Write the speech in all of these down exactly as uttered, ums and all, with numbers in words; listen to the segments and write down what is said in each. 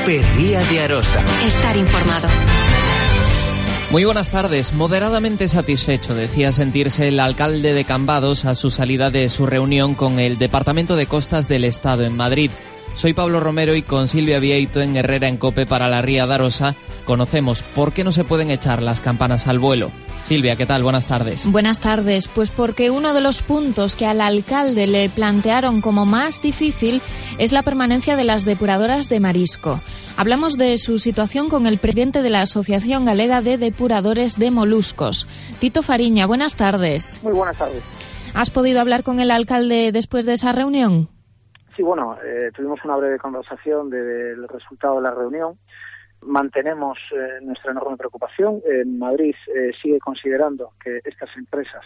Ferría de Arosa. Estar informado. Muy buenas tardes. Moderadamente satisfecho decía sentirse el alcalde de Cambados a su salida de su reunión con el Departamento de Costas del Estado en Madrid. Soy Pablo Romero y con Silvia Vieito en Herrera en COPE para la Ría de Arosa conocemos por qué no se pueden echar las campanas al vuelo. Silvia, ¿qué tal? Buenas tardes. Buenas tardes. Pues porque uno de los puntos que al alcalde le plantearon como más difícil es la permanencia de las depuradoras de marisco. Hablamos de su situación con el presidente de la Asociación Galega de Depuradores de Moluscos, Tito Fariña. Buenas tardes. Muy buenas tardes. ¿Has podido hablar con el alcalde después de esa reunión? Sí, bueno, eh, tuvimos una breve conversación de, del resultado de la reunión. Mantenemos eh, nuestra enorme preocupación. En Madrid eh, sigue considerando que estas empresas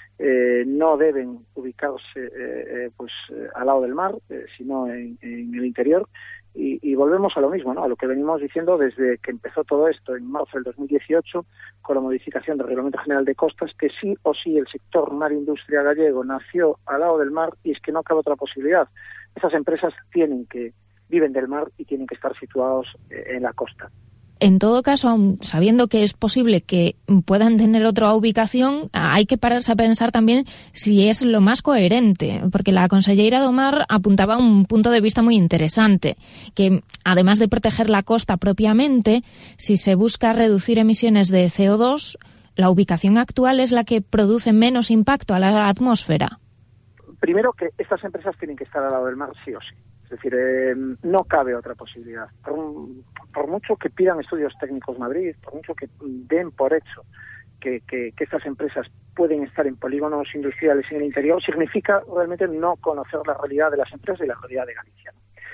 eh, no deben ubicarse eh, eh, pues eh, al lado del mar, eh, sino en, en el interior. Y, y volvemos a lo mismo, ¿no? A lo que venimos diciendo desde que empezó todo esto en marzo del dos mil dieciocho con la modificación del Reglamento General de Costas, que sí o sí el sector mar-industria gallego nació al lado del mar y es que no cabe otra posibilidad. Esas empresas tienen que viven del mar y tienen que estar situados en la costa. En todo caso, aun sabiendo que es posible que puedan tener otra ubicación, hay que pararse a pensar también si es lo más coherente, porque la conselleira do Mar apuntaba a un punto de vista muy interesante, que además de proteger la costa propiamente, si se busca reducir emisiones de C O dos, la ubicación actual es la que produce menos impacto a la atmósfera. Primero, que estas empresas tienen que estar al lado del mar sí o sí. Es decir, eh, no cabe otra posibilidad. Por, por mucho que pidan estudios técnicos Madrid, por mucho que den por hecho que, que, que estas empresas pueden estar en polígonos industriales en el interior, significa realmente no conocer la realidad de las empresas y la realidad de Galicia.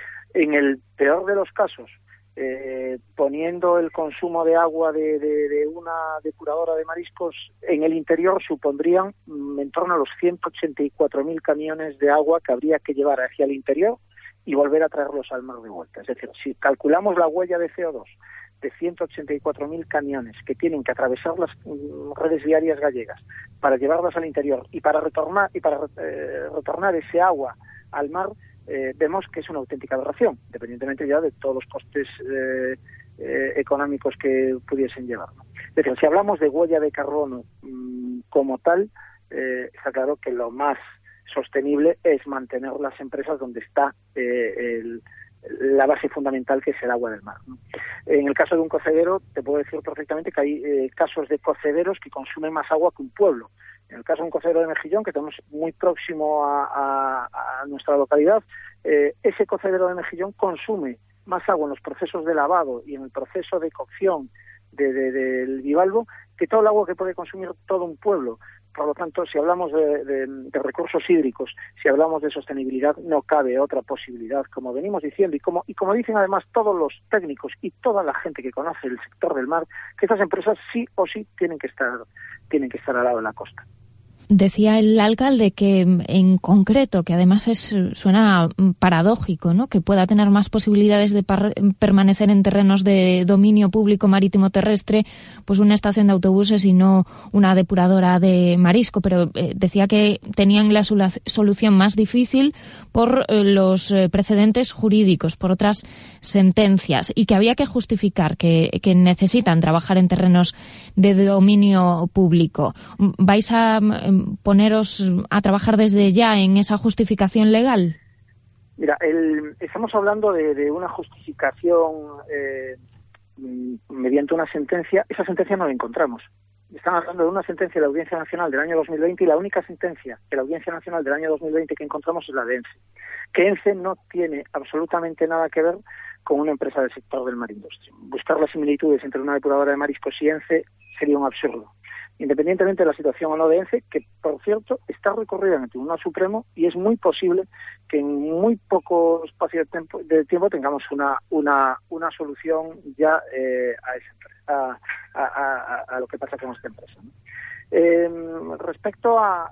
En el peor de los casos, eh, poniendo el consumo de agua de, de, de una depuradora de mariscos en el interior supondrían mm, en torno a los ciento ochenta y cuatro mil camiones de agua que habría que llevar hacia el interior y volver a traerlos al mar de vuelta. Es decir, si calculamos la huella de C O dos de ciento ochenta y cuatro mil camiones que tienen que atravesar las mm, redes viarias gallegas para llevarlas al interior y para retornar y para eh, retornar ese agua al mar, eh, vemos que es una auténtica aberración, independientemente ya de todos los costes eh, eh, económicos que pudiesen llevar, ¿no? Es decir, si hablamos de huella de carbono mmm, como tal, eh, está claro que lo más sostenible es mantener las empresas donde está eh, el, la base fundamental, que es el agua del mar, ¿no? En el caso de un cocedero, te puedo decir perfectamente que hay eh, casos de cocederos que consumen más agua que un pueblo. En el caso de un cocedero de Mejillón, que tenemos muy próximo a, a, a nuestra localidad, eh, ese cocedero de Mejillón consume más agua en los procesos de lavado y en el proceso de cocción de, de, de, del bivalvo que todo el agua que puede consumir todo un pueblo. Por lo tanto, si hablamos de, de, de recursos hídricos, si hablamos de sostenibilidad, no cabe otra posibilidad, como venimos diciendo, y como, y como dicen además todos los técnicos y toda la gente que conoce el sector del mar, que estas empresas sí o sí tienen que estar, tienen que estar al lado de la costa. Decía el alcalde que en concreto, que además es suena paradójico, ¿no?, que pueda tener más posibilidades de par- permanecer en terrenos de dominio público marítimo terrestre, pues una estación de autobuses y no una depuradora de marisco, pero eh, decía que tenían la solu- solución más difícil por eh, los eh, precedentes jurídicos, por otras sentencias, y que había que justificar que, que necesitan trabajar en terrenos de dominio público. ¿Vais a poneros a trabajar desde ya en esa justificación legal? Mira, el, estamos hablando de, de una justificación eh, mediante una sentencia. Esa sentencia no la encontramos. Están hablando de una sentencia de la Audiencia Nacional del año dos mil veinte y la única sentencia de la Audiencia Nacional del año dos mil veinte que encontramos es la de ENCE. Que ENCE no tiene absolutamente nada que ver con una empresa del sector del marindustria. Buscar las similitudes entre una depuradora de mariscos y ENCE sería un absurdo. Independientemente de la situación o no de ENCE, que por cierto está recorrida en el Tribunal Supremo y es muy posible que en muy poco espacio de tiempo, de tiempo tengamos una una una solución ya eh, a esa empresa, a, a, a, a lo que pasa con esta empresa, ¿no? Eh, respecto a,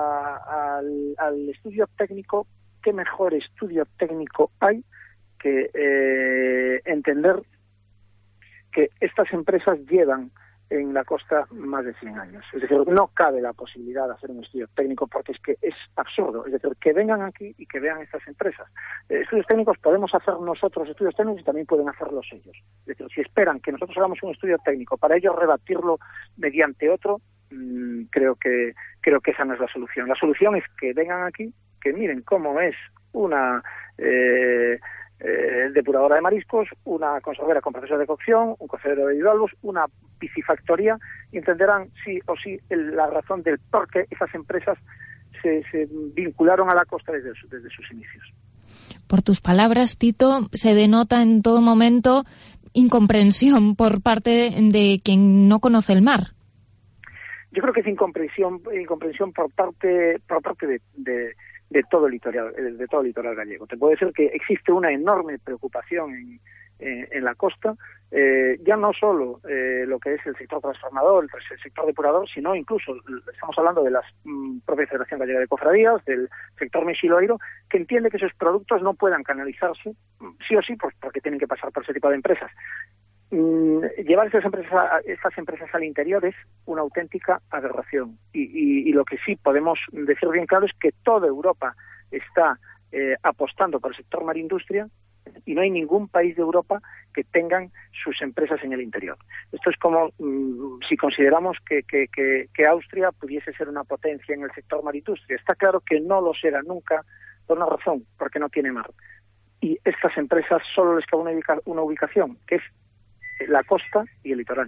a, al, al estudio técnico, ¿qué mejor estudio técnico hay que eh, entender que estas empresas llevan en la costa más de cien años. Es decir, no cabe la posibilidad de hacer un estudio técnico porque es que es absurdo. Es decir, que vengan aquí y que vean estas empresas. Eh, estudios técnicos podemos hacer nosotros estudios técnicos y también pueden hacerlos ellos. Es decir, si esperan que nosotros hagamos un estudio técnico para ellos rebatirlo mediante otro, mmm, creo que creo que esa no es la solución. La solución es que vengan aquí, que miren cómo es una eh, eh, depuradora de mariscos, una conservera con procesos de cocción, un cocedero de bivalvos, una piscifactoría, y entenderán sí o sí el, la razón del por qué esas empresas se, se vincularon a la costa desde, desde sus inicios. Por tus palabras, Tito, se denota en todo momento incomprensión por parte de quien no conoce el mar. Yo creo que es incomprensión, incomprensión por parte, por parte de, de, de todo el litoral, de todo el litoral gallego. Te puedo decir que existe una enorme preocupación en, en, en la costa, eh, ya no solo eh, lo que es el sector transformador, el, el sector depurador, sino incluso estamos hablando de la mm, propia Federación Gallega de Cofradías, del sector mexiloiro, que entiende que esos productos no puedan canalizarse sí o sí, pues porque tienen que pasar por ese tipo de empresas. Mm, llevar estas empresas, a, estas empresas al interior es una auténtica aberración y, y, y lo que sí podemos decir bien claro es que toda Europa está eh, apostando por el sector marindustria y no hay ningún país de Europa que tengan sus empresas en el interior. Esto es como mmm, si consideramos que, que, que, que Austria pudiese ser una potencia en el sector marindustria. Está claro que no lo será nunca por una razón, porque no tiene mar. Y estas empresas solo les cabe una, ubica- una ubicación, que es la costa y el litoral.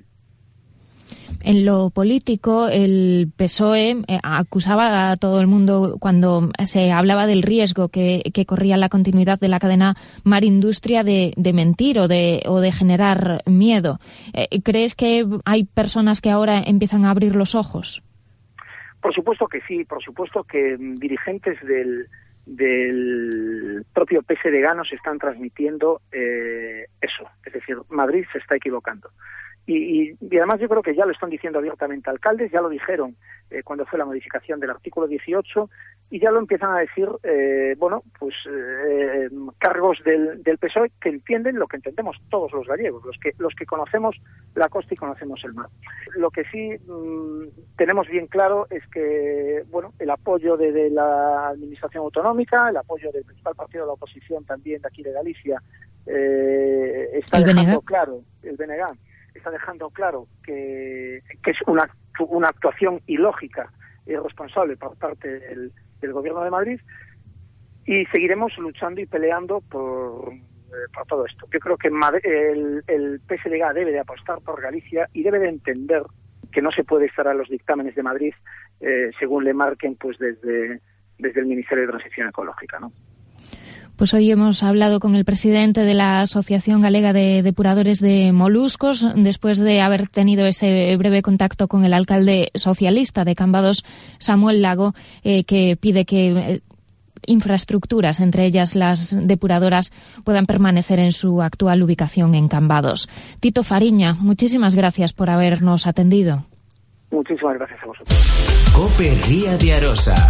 En lo político, el P S O E eh, acusaba a todo el mundo cuando se hablaba del riesgo que, que corría la continuidad de la cadena mar-industria de, de mentir o de, o de generar miedo. Eh, ¿Crees que hay personas que ahora empiezan a abrir los ojos? Por supuesto que sí, por supuesto que dirigentes del, del propio P S D G nos están transmitiendo eh, eso, es decir, Madrid se está equivocando. Y, y, y además yo creo que ya lo están diciendo abiertamente alcaldes, ya lo dijeron eh, cuando fue la modificación del artículo dieciocho, y ya lo empiezan a decir, eh, bueno, pues eh, cargos del, del P S O E que entienden lo que entendemos todos los gallegos, los que los que conocemos la costa y conocemos el mar. Lo que sí mmm, tenemos bien claro es que, bueno, el apoyo de, de la administración autonómica, el apoyo del principal partido de la oposición también de aquí de Galicia, eh, está dejando claro, el B N G, está dejando claro que, que es una, una actuación ilógica e irresponsable por parte del, del Gobierno de Madrid, y seguiremos luchando y peleando por, eh, por todo esto. Yo creo que el, el P S D G debe de apostar por Galicia y debe de entender que no se puede estar a los dictámenes de Madrid eh, según le marquen pues desde, desde el Ministerio de Transición Ecológica, ¿no? Pues hoy hemos hablado con el presidente de la Asociación Galega de Depuradores de Moluscos, después de haber tenido ese breve contacto con el alcalde socialista de Cambados, Samuel Lago, eh, que pide que eh, infraestructuras, entre ellas las depuradoras, puedan permanecer en su actual ubicación en Cambados. Tito Fariña, muchísimas gracias por habernos atendido. Muchísimas gracias a vosotros. COPE Ría de Arosa.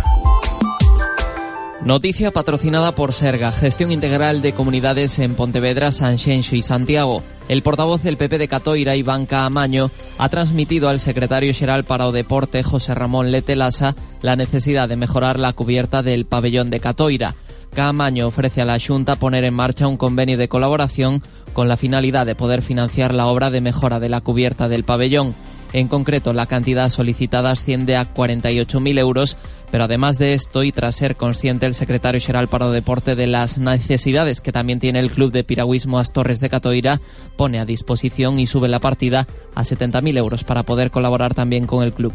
Noticia patrocinada por Serga, Gestión Integral de Comunidades en Pontevedra, Sanxenxo y Santiago. El portavoz del P P de Catoira, Iván Caamaño, ha transmitido al secretario xeral para o Deporte, José Ramón Letelasa, la necesidad de mejorar la cubierta del pabellón de Catoira. Caamaño ofrece a la Xunta poner en marcha un convenio de colaboración con la finalidad de poder financiar la obra de mejora de la cubierta del pabellón. En concreto, la cantidad solicitada asciende a cuarenta y ocho mil euros, pero además de esto, y tras ser consciente el secretario xeral para o Deporte de las necesidades que también tiene el Club de Piragüismo As Torres de Catoira, pone a disposición y sube la partida a setenta mil euros para poder colaborar también con el club.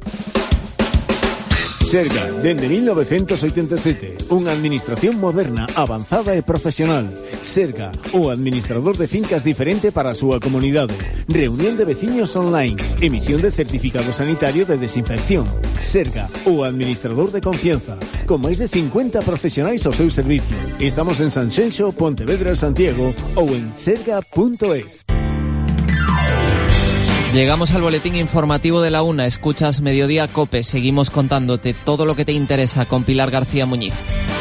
Serga, dende mil novecientos oitenta e sete, unha administración moderna, avanzada e profesional. Serga, o administrador de fincas diferente para a súa comunidade. Reunión de veciños online, emisión de certificado sanitario de desinfección. Serga, o administrador de confianza, con máis de cincuenta profesionais ao seu servicio. Estamos en Sanxenxo, Pontevedra, Santiago ou en serga punto es. Llegamos al boletín informativo de la una. Escuchas Mediodía COPE. Seguimos contándote todo lo que te interesa con Pilar García Muñiz.